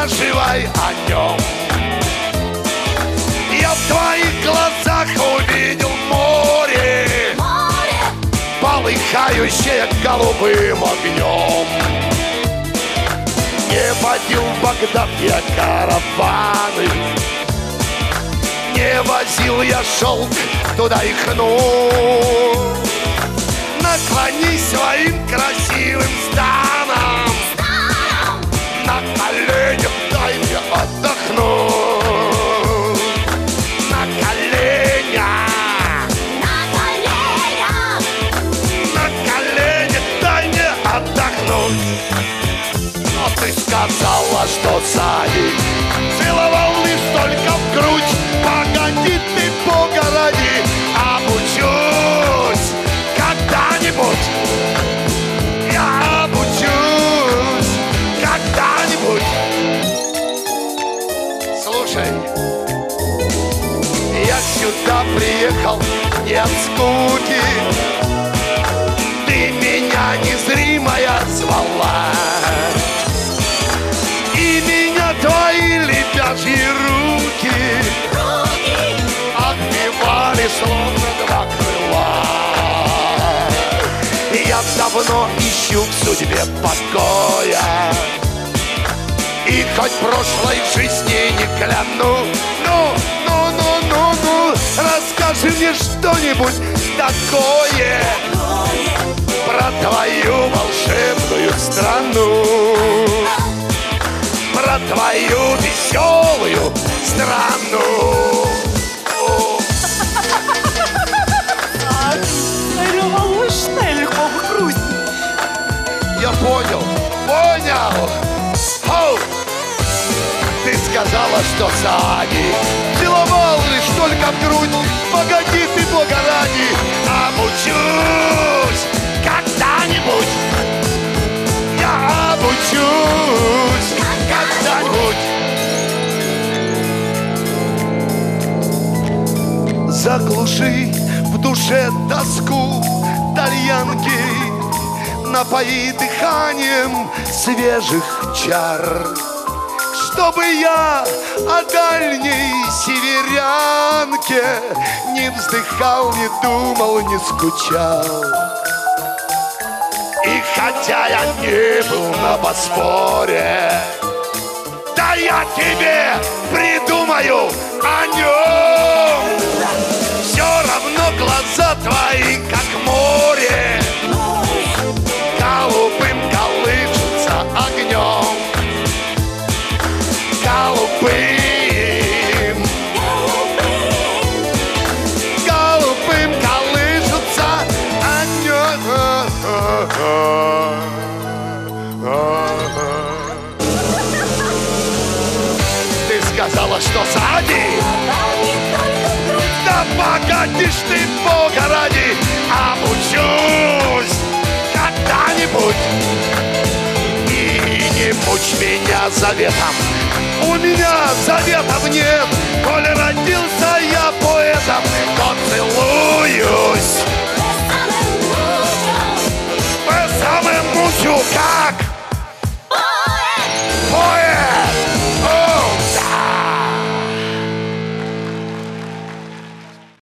рассказывай о нем. Я в твоих глазах увидел море, полыхающее голубым огнем. Не водил в Багдад я караваны, не возил я шелк туда и хну. Наклонись своим красивым станом, на коленях дай мне отдохнуть. На коленях, на коленях дай мне отдохнуть. Но ты сказала, что сзади целовал лишь только в грудь. Погоди ты, погоди, обучусь когда-нибудь. Я обучусь когда-нибудь. Слушай, я сюда приехал не от скуки. Ты меня незримая звала, и меня твои лепяжьи руки отбивали словно два крыла. Я давно ищу в судьбе покоя, и хоть прошлой жизни не кляну. Ну, расскажи мне что-нибудь такое про твою волшебную страну, про твою веселую страну. Я понял. Оу. Ты сказала, что сзади целовал лишь только в грудь. Погоди ты, Бога ради, обучусь когда-нибудь. Я обучусь когда-нибудь. Заглуши в душе тоску тальянки, напои дыханием свежих чар, чтобы я о дальней северянке не вздыхал, не думал, не скучал. И хотя я не был на Босфоре, да я тебе придумаю о нем. Все равно глаза твои, как море, голубым колышется огнем. Голубым колышется огнем. Ты сказала, что сзади? Да погоди ж ты, Бога ради, обучусь когда-нибудь. И не мучь меня заветом, у меня заветов нет.